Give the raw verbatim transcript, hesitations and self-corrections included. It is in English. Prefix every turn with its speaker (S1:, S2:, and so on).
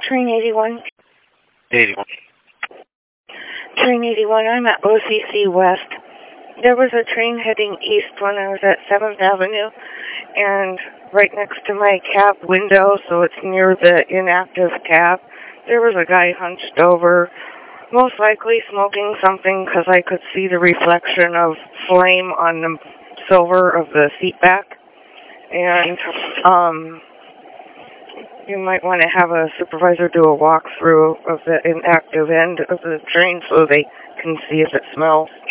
S1: Train eighty-one.
S2: eighty-one.
S1: Train eighty-one, I'm at O C C West. There was a train heading east when I was at seventh Avenue, and right next to my cab window, so it's near the inactive cab, there was a guy hunched over, most likely smoking something because I could see the reflection of flame on the silver of the seat back. And um, you might want to have a supervisor do a walkthrough of the inactive end of the train so they can see if it smells.